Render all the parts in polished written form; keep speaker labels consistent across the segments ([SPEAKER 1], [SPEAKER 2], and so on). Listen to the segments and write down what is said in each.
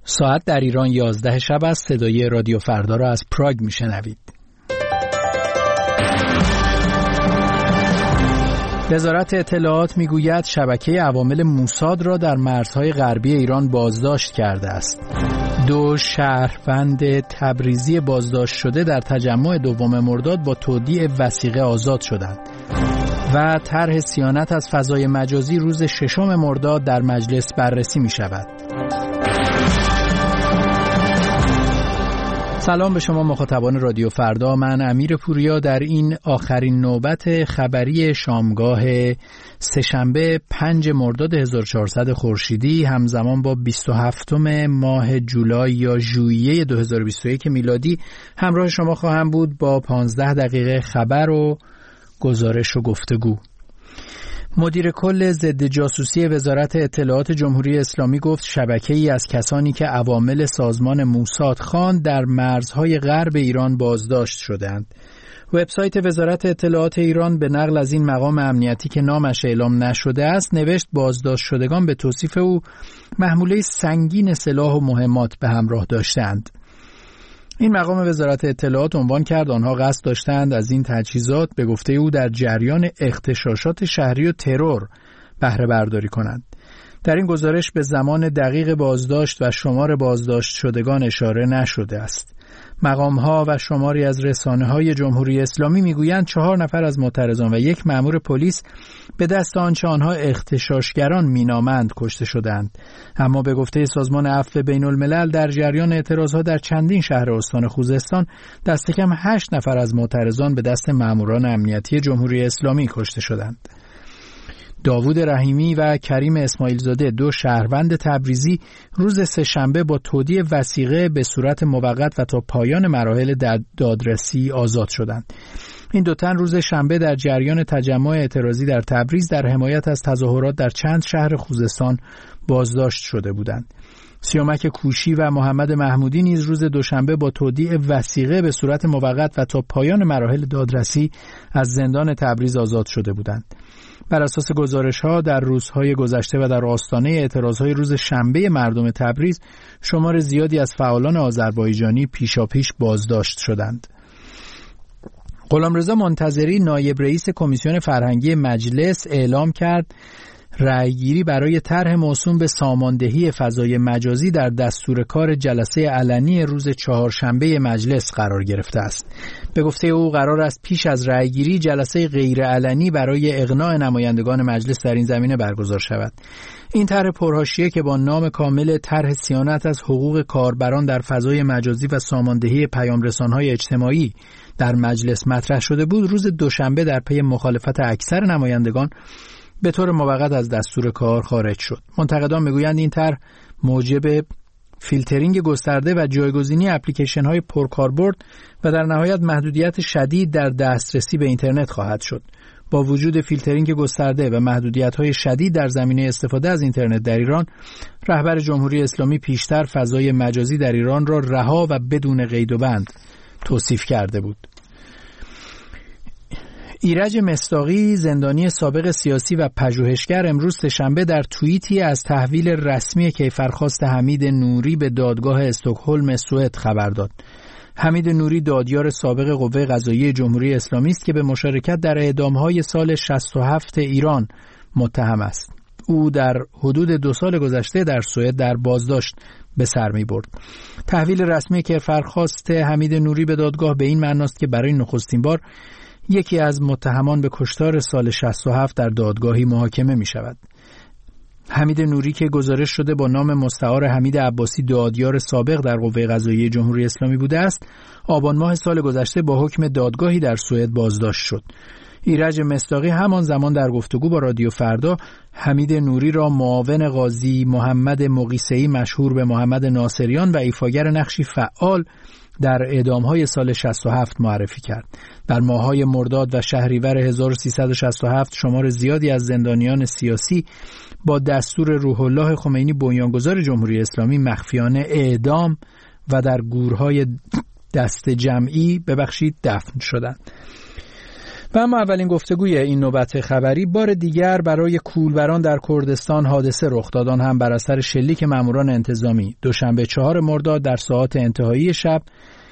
[SPEAKER 1] ساعت در ایران 11 شب است. صدای رادیو فردا را از پراگ میشنوید. وزارت اطلاعات میگوید شبکه عوامل موساد را در مرزهای غربی ایران بازداشت کرده است. 2 شهروند تبریزی بازداشت شده در تجمع 2 مرداد با تودیع وثیقه آزاد شدند. و طرح صیانت از فضای مجازی روز 6 مرداد در مجلس بررسی می شود. سلام به شما مخاطبان رادیو فردا. من امیر پوریا در این آخرین نوبت خبری شامگاه سه‌شنبه 5 مرداد 1400 خورشیدی همزمان با 27 ماه جولای یا ژوئیه 2021 میلادی همراه شما خواهم بود با 15 دقیقه خبر و گزارش و گفتگو. مدیر کل ضد جاسوسی وزارت اطلاعات جمهوری اسلامی گفت شبکه‌ای از کسانی که عوامل سازمان موساد خواند در مرزهای غرب ایران بازداشت شدند. وبسایت وزارت اطلاعات ایران به نقل از این مقام امنیتی که نامش اعلام نشده است نوشت بازداشت شدگان به توصیف او محموله سنگین سلاح و مهمات به همراه داشتند. این مقام وزارت اطلاعات عنوان کرد آنها قصد داشتند از این تجهیزات به گفته او در جریان اغتشاشات شهری و ترور بهره برداری کنند. در این گزارش به زمان دقیق بازداشت و شمار بازداشت شدگان اشاره نشده است. مقام‌ها و شماری از رسانه‌های جمهوری اسلامی می‌گویند 4 نفر از معترضان و 1 مأمور پلیس به دست آنچه آنها اغتشاشگران مینامند کشته شدند. اما به گفته سازمان عفو بین‌الملل در جریان اعتراضها در چندین شهر استان خوزستان دست کم 8 نفر از معترضان به دست مأموران امنیتی جمهوری اسلامی کشته شدند. داوود رحیمی و کریم اسماعیل زاده 2 شهروند تبریزی روز سه‌شنبه با تودیع وثیقه به صورت موقت و تا پایان مراحل دادرسی آزاد شدند. این 2 تن روز شنبه در جریان تجمع اعتراضی در تبریز در حمایت از تظاهرات در چند شهر خوزستان بازداشت شده بودند. سیامک کوشی و محمد محمودی نیز روز دوشنبه با تودیع وثیقه به صورت موقت و تا پایان مراحل دادرسی از زندان تبریز آزاد شده بودند. بر اساس گزارش‌ها در روزهای گذشته و در آستانه اعتراضهای روز شنبه مردم تبریز شمار زیادی از فعالان آذربایجانی پیشاپیش بازداشت شدند. غلامرضا منتظری نایب رئیس کمیسیون فرهنگی مجلس اعلام کرد رأیگیری برای طرح موسوم به ساماندهی فضای مجازی در دستور کار جلسه علنی روز 4 شنبه مجلس قرار گرفته است. به گفته او قرار است پیش از رأیگیری جلسه غیر علنی برای اقناع نمایندگان مجلس در این زمینه برگزار شود. این طرح پرحاشیه که با نام کامل طرح صیانت از حقوق کاربران در فضای مجازی و ساماندهی پیام‌رسان‌های اجتماعی در مجلس مطرح شده بود روز دوشنبه در پی مخالفت اکثر نمایندگان به طور موقت از دستور کار خارج شد. منتقدان میگویند این طرح موجب فیلترینگ گسترده و جایگزینی اپلیکیشن‌های پرکاربرد و در نهایت محدودیت شدید در دسترسی به اینترنت خواهد شد. با وجود فیلترینگ گسترده و محدودیت‌های شدید در زمینه استفاده از اینترنت در ایران، رهبر جمهوری اسلامی پیشتر فضای مجازی در ایران را رها و بدون قید و بند توصیف کرده بود. ایرج مصداقی زندانی سابق سیاسی و پژوهشگر امروز سه‌شنبه در توییتی از تحویل رسمی کیفرخواست حمید نوری به دادگاه استکهلم سوئد خبر داد. حمید نوری دادیار سابق قوه قضاییه جمهوری اسلامی است که به مشارکت در اعدام‌های سال 67 ایران متهم است. او در حدود 2 سال گذشته در سوئد در بازداشت به سر می‌برد. تحویل رسمی کیفرخواست حمید نوری به دادگاه به این معنی است که برای نخستین بار یکی از متهمان به کشتار سال 67 در دادگاهی محاکمه می شود. حمید نوری که گزارش شده با نام مستعار حمید عباسی دادیار سابق در قوه قضاییه جمهوری اسلامی بوده است، آبان ماه سال گذشته با حکم دادگاهی در سوئد بازداشت شد. ایرج مصداقی همان زمان در گفتگو با رادیو فردا حمید نوری را معاون قاضی محمد مقیسه‌ای مشهور به محمد ناصریان و ایفاگر نقشی فعال در اعدام‌های سال 67 معرفی کرد. در ماه‌های مرداد و شهریور 1367 شمار زیادی از زندانیان سیاسی با دستور روح الله خمینی بنیانگذار جمهوری اسلامی مخفیانه اعدام و در گورهای دست جمعی دفن شدند. و اما اولین گفتگوی این نوبت خبری بار دیگر برای کولبران در کردستان حادثه رخ داد، آن هم بر اثر شلیک ماموران انتظامی دوشنبه 4 مرداد در ساعات انتهایی شب،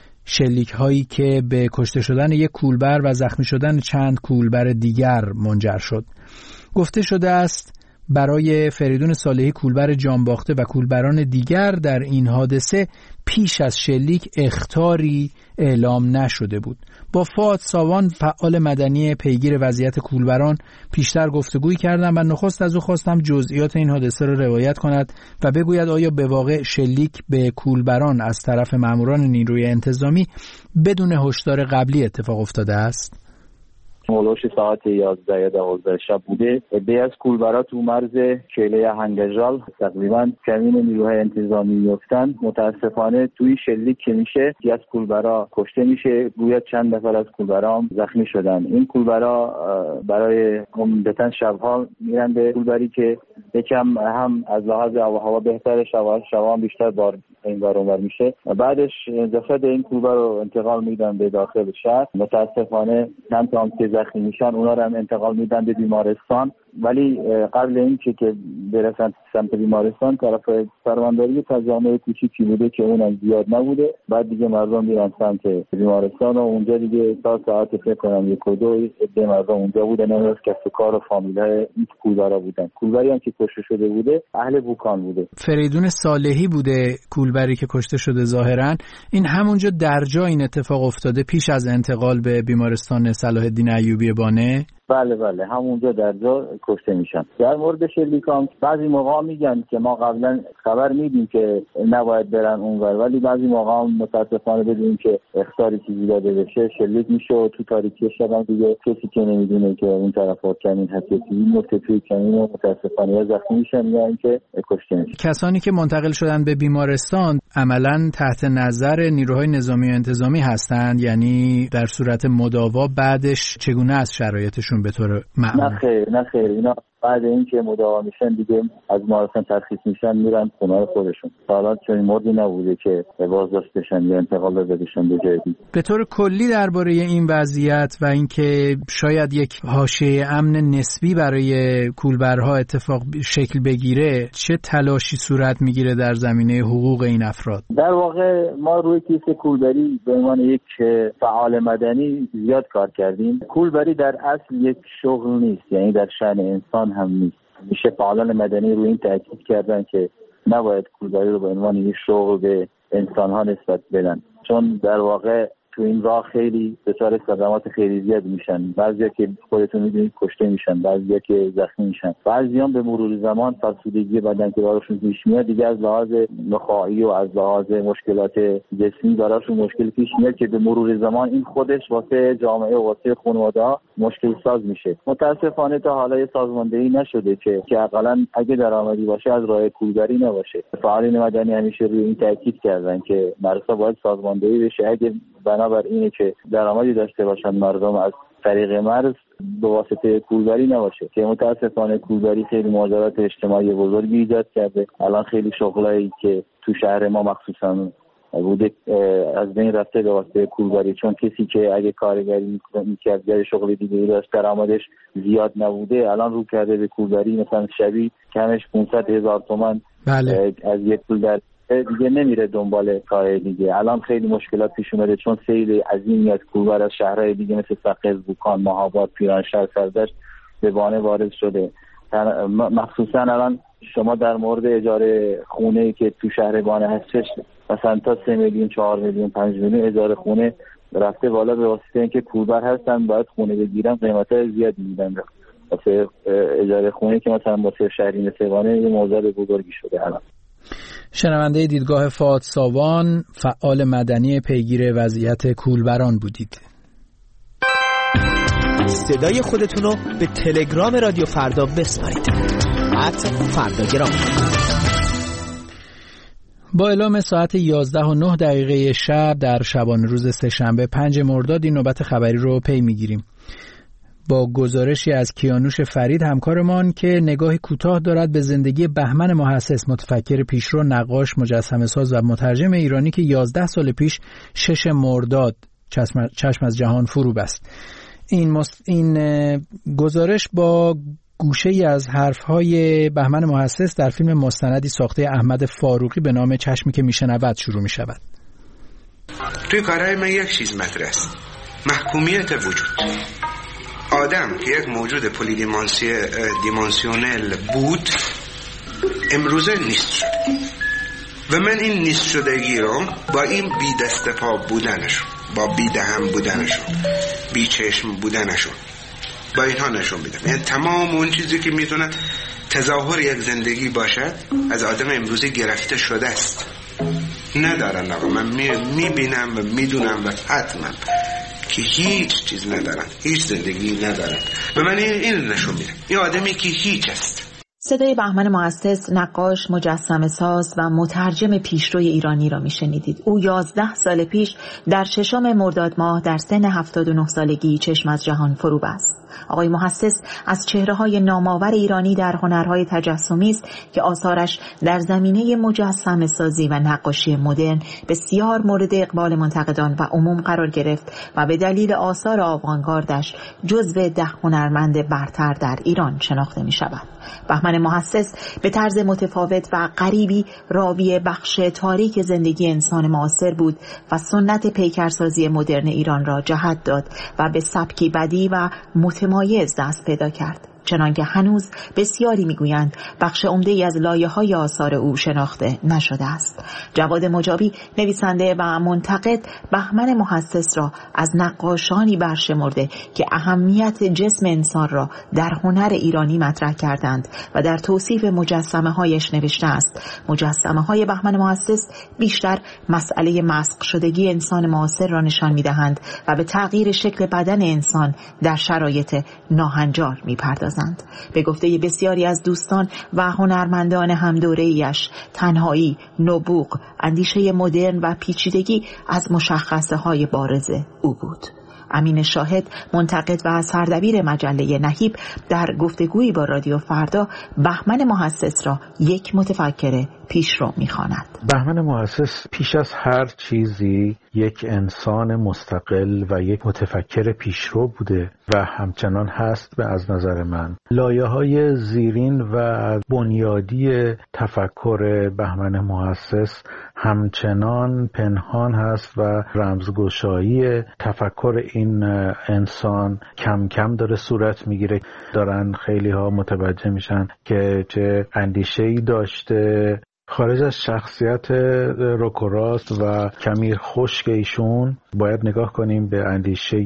[SPEAKER 1] شلیک هایی که به کشته شدن یک کولبر و زخمی شدن چند کولبر دیگر منجر شد. گفته شده است برای فریدون صالحی کولبر جانباخته و کولبران دیگر در این حادثه پیش از شلیک اخطاری اعلام نشده بود. با فؤاد ساوان فعال مدنی پیگیر وضعیت کولبران پیشتر گفتگویی کردم و نخست از او خواستم جزئیات این حادثه را روایت کند و بگوید آیا به واقع شلیک به کولبران از طرف ماموران نیروی انتظامی بدون هشدار قبلی اتفاق افتاده است؟
[SPEAKER 2] مولوش ساعت 11 یا 12 شب بوده. عده‌ای از کولبرا تو مرز کیله هنگجال تقریبا کمین نیروهای انتظامی میفتن. متاسفانه توی شلیک که میشه یکی از کولبرا کشته میشه، گویا چند نفر از کولبرا هم زخمی شدن. این کولبرا برای عمدتاً شبها میرن به کولبری که یکم هم از لحاظ آب و هوا بهتره، شبها هم بیشتر بار این اونور میشه. بعدش جسد این کولبر رو انتقال میدن به داخل شهر. متاسفانه چند تا هم که زخمی میشن اونا رو هم انتقال میدن به بیمارستان، ولی قبل این که برسن سمت بیمارستان طرف فرمانداری تجمع کوچیکی بوده که اونم زیاد نبوده. بعد دیگه مردم میرن سمت بیمارستان و اونجا دیگه تا ساعت فکر کنم 1-2 عده مردم اونجا بودن. از کسب کار و فامیلای این کولبرا بودن. کولبری هم که کشته شده بوده اهل بوکان بوده.
[SPEAKER 1] فریدون صالحی بوده کولبری که کشته شده. ظاهرا این همونجا در جا این اتفاق افتاده پیش از انتقال به بیمارستان صلاح الدین ایوبی بانه.
[SPEAKER 2] بله همونجا در جا کشته میشن. در مورد شلیکام بعضی موقع میگن که ما قبلا خبر میدیم که نباید برن اونور، ولی بعضی موقع متاسفانه بدونیم که اخطاری چیزی داده بشه شلیک میشه و تو تاریکی شب هم دیگه کسی که نمیدونه که اون طرفا کمین هست میفته توی کمین و متاسفانه یا زخمی میشن یا اینکه کشته میشن.
[SPEAKER 1] کسانی که منتقل شدن به بیمارستان عملاً تحت نظر نیروهای نظامی و انتظامی هستند، یعنی در صورت مداوا بعدش چگونه است شرایطشون به طور معمول؟
[SPEAKER 2] نه خیر اینا بعد اینکه مداوا میشن دیگه از بیمارستان ترخیص میشن میرن خونه خودشون. حالا چنین موردی نبوده که بازداشت بشن یا انتقال داده بشن به جای دیگه.
[SPEAKER 1] به طور کلی درباره این وضعیت و اینکه شاید یک حاشیه امن نسبی برای کولبرها اتفاق شکل بگیره، چه تلاشی صورت میگیره در زمینه حقوق این افراد؟
[SPEAKER 2] در واقع ما روی کیسه کولبری به عنوان یک فعال مدنی زیاد کار کردیم. کولبری در اصل یک شغل نیست، یعنی در شأن انسان هم نیست. میشه فعالان مدنی روی این تاکید کردن که نباید کولبری رو به عنوان یک شغل به انسان‌ها نسبت بدن، چون در واقع تو این راه خیلی دچار صدمات خیلی زیاد میشن. بعضیا که خودتون میدونید کشته میشن، بعضیا که زخمی میشن، بعضیا به مرور زمان فرسودگی بدن که براشون پیش میاد دیگه از لحاظ نخاعی و از لحاظ مشکلات جسمی براشون مشکل پیش میاد که به مرور زمان این خودش واسه جامعه و واسه خانواده‌ها مشکل ساز میشه. متاسفانه تا حالا سازماندهی نشده که حداقل اگه درآمدی باشه از راه کولبری نباشه. فعالین مدنی همیشه روی این تاکید کردن که مرسا باید سازماندهی بشه. اگه بنابر اینه که درآمدی داشته باشن مردم از طریق مرز به واسطه کولبری نباشه، که متاسفانه کولبری خیلی ماجرات اجتماعی بزرگی ایجاد کرده. الان خیلی شغلایی که تو شهر ما مخصوصا بوده از بین رفته به واسطه کولبری، چون کسی که اگه کارگری میکرد یا شغل دیگه داشت درآمدش زیاد نبوده الان رو کرده به کولبری. مثلا شبی کمش 500,000 تومان
[SPEAKER 1] بله.
[SPEAKER 2] از یک کولبر دیگه نمیره دنبال کار دیگه. الان خیلی مشکلات پیش اومده چون سیل عظیم میاد کولبر از شهرهای دیگه مثل سقز، بوکان، مهاباد، پیرانشهر، سردشت به بانه وارد شده. مخصوصا الان شما در مورد اجاره خونه که تو شهر بانه هستش مثلا تا 3 میلیون 4 میلیون 5 میلیون اجاره خونه رفته بالا به واسطه اینکه کولبر هستن باید خونه بگیرن، قیمت‌های زیادی میدن واسه اجاره خونه که مثلا واسه شهری مثل بانه یه موضوع بزرگی شده. الان
[SPEAKER 1] شنونده دیدگاه فؤاد ساوان، فعال مدنی پیگیر وضعیت کولبران بودید.
[SPEAKER 3] صدای خودتون رو به تلگرام رادیو فردا بسپارید. @فرداگرام.
[SPEAKER 1] با اعلام ساعت 11:09 شب در شبانه روز سه‌شنبه 5 مرداد این نوبت خبری رو پی میگیریم. با گزارشی از کیانوش فرید همکارمان که نگاهی کوتاه دارد به زندگی بهمن محسس، متفکر پیشرو، نقاش، مجسمه‌ساز و مترجم ایرانی که 11 سال پیش 6 مرداد چشم از جهان فرو بست. این گزارش با گوشه ای از حرفهای بهمن محسس در فیلم مستندی ساخته احمد فاروقی به نام چشمی که میشنود شروع می شود.
[SPEAKER 4] توی کارهای من یک چیز مطرح است: محکومیت وجود. آدم که یک موجود پلی دیمانسیونل بود امروزه نیست شد و من این نیست شدگی رو با این بی دست پا بودنشون، با بی دهن بودنشون، بی چشم بودنشون، با اینها نشون میدم. یعنی تمام اون چیزی که میتونه تظاهر یک زندگی باشد از آدم امروزه گرفته شده است. ندارن آقا، من میبینم و میدونم و حتما که هیچ چیز ندارن، هیچ زندگی ندارن. به من این نشون میده این آدمی که هیچ است.
[SPEAKER 5] صدای بهمن محسس، نقاش، مجسمه ساز و مترجم پیشروی ایرانی را میشنیدید. او 11 سال پیش در 6 مرداد ماه در سن 79 سالگی چشم از جهان فرو بست. آقای محسس از چهره‌های نامآور ایرانی در هنرهای تجسمی است که آثارش در زمینه مجسمه سازی و نقاشی مدرن بسیار مورد اقبال منتقدان و عموم قرار گرفت و به دلیل آثار آوانگاردش جزو 10 هنرمند برتر در ایران شناخته می شود. بهمن محسس به طرز متفاوت و غریبی راوی بخش تاریک زندگی انسان معاصر بود و سنت پیکرسازی مدرن ایران را جهت داد و به سبکی بدیع و متمایز دست پیدا کرد، چنانکه هنوز بسیاری میگویند بخش عمده‌ای از لایه‌های آثار او شناخته نشده است. جواد مجابی، نویسنده و منتقد، بهمن محسس را از نقاشانی برشمرده که اهمیت جسم انسان را در هنر ایرانی مطرح کردند و در توصیف مجسمه‌هایش نوشته است: مجسمه‌های بهمن محسس بیشتر مسئله مسخ شدگی انسان معاصر را نشان می‌دهند و به تغییر شکل بدن انسان در شرایط ناهنجار می‌پردازند. به گفته بسیاری از دوستان و هنرمندان همدوره‌ایش، تنهایی، نبوغ، اندیشه مدرن و پیچیدگی از مشخصه‌های بارز او بود. امین شاهد، منتقد و سردبیر مجله نهیب، در گفتگویی با رادیو فردا بهمن محسس را یک متفکر پیشرو می‌خواند.
[SPEAKER 6] بهمن محسس پیش از هر چیزی یک انسان مستقل و یک متفکر پیشرو بوده و همچنان هست. به از نظر من لایه‌های زیرین و بنیادی تفکر بهمن محسس همچنان پنهان هست و رمزگشایی تفکر این انسان کم کم داره صورت میگیره. دارن خیلی ها متوجه میشن که چه اندیشه‌ای داشته، خارج از شخصیت روکوراست و کمی خشک ایشون باید نگاه کنیم به اندیشه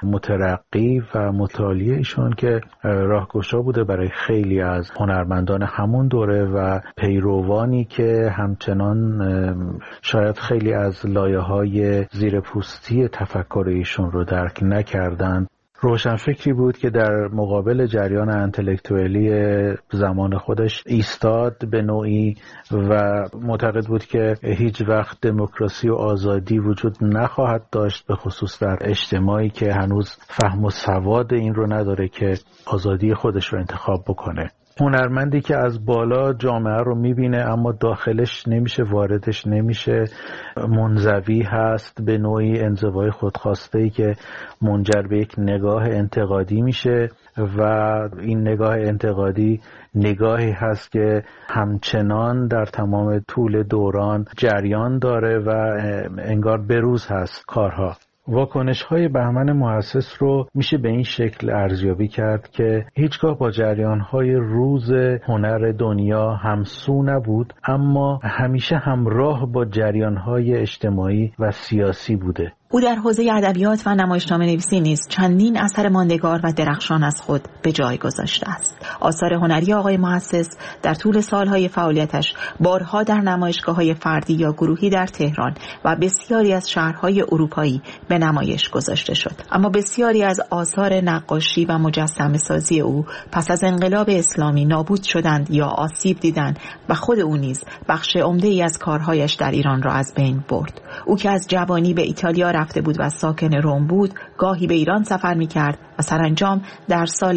[SPEAKER 6] مترقی و مطالعه ایشون که راهگشا بوده برای خیلی از هنرمندان همون دوره و پیروانی که همچنان شاید خیلی از لایه‌های زیرپوستی تفکر ایشون رو درک نکردند. روشنفکری بود که در مقابل جریان انتلکتوالی زمان خودش ایستاد به نوعی و معتقد بود که هیچ وقت دموکراسی و آزادی وجود نخواهد داشت، به خصوص در اجتماعی که هنوز فهم و سواد این رو نداره که آزادی خودش رو انتخاب بکنه. هنرمندی که از بالا جامعه رو میبینه اما داخلش نمیشه، واردش نمیشه، منزوی هست، به نوعی انزوای خودخواسته‌ای که منجر به یک نگاه انتقادی میشه و این نگاه انتقادی نگاهی هست که همچنان در تمام طول دوران جریان داره و انگار بروز هست کارها. واکنش‌های بهمن محسس رو میشه به این شکل ارزیابی کرد که هیچگاه با جریان‌های روز هنر دنیا همسو نبود، اما همیشه همراه با جریان‌های اجتماعی و سیاسی بوده.
[SPEAKER 5] او در حوزه ادبیات و نمایشنامه نویسی نیز چندین اثر ماندگار و درخشان از خود به جای گذاشته است. آثار هنری آقای محسس در طول سالهای فعالیتش بارها در نمایشگاه‌های فردی یا گروهی در تهران و بسیاری از شهرهای اروپایی به نمایش گذاشته شد. اما بسیاری از آثار نقاشی و مجسمه سازی او پس از انقلاب اسلامی نابود شدند یا آسیب دیدند و خود او نیز بخش عمده‌ای از کارهایش در ایران را از بین برد. او که از جوانی به ایتالیا رفته بود و ساکن روم بود، گاهی به ایران سفر می‌کرد و سرانجام در سال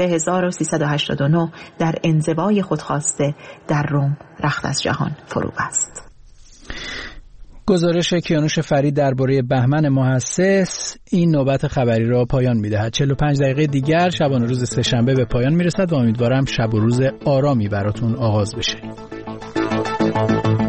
[SPEAKER 5] 1389 در انزوای خودخواسته در روم رخت از جهان فرو بست.
[SPEAKER 1] گزارش کیانوش فرید درباره بهمن محسس این نوبت خبری را پایان می‌دهد. 45 دقیقه دیگر شبانه روز سه‌شنبه به پایان میرسد و امیدوارم شب و روز آرامی براتون آغاز بشه.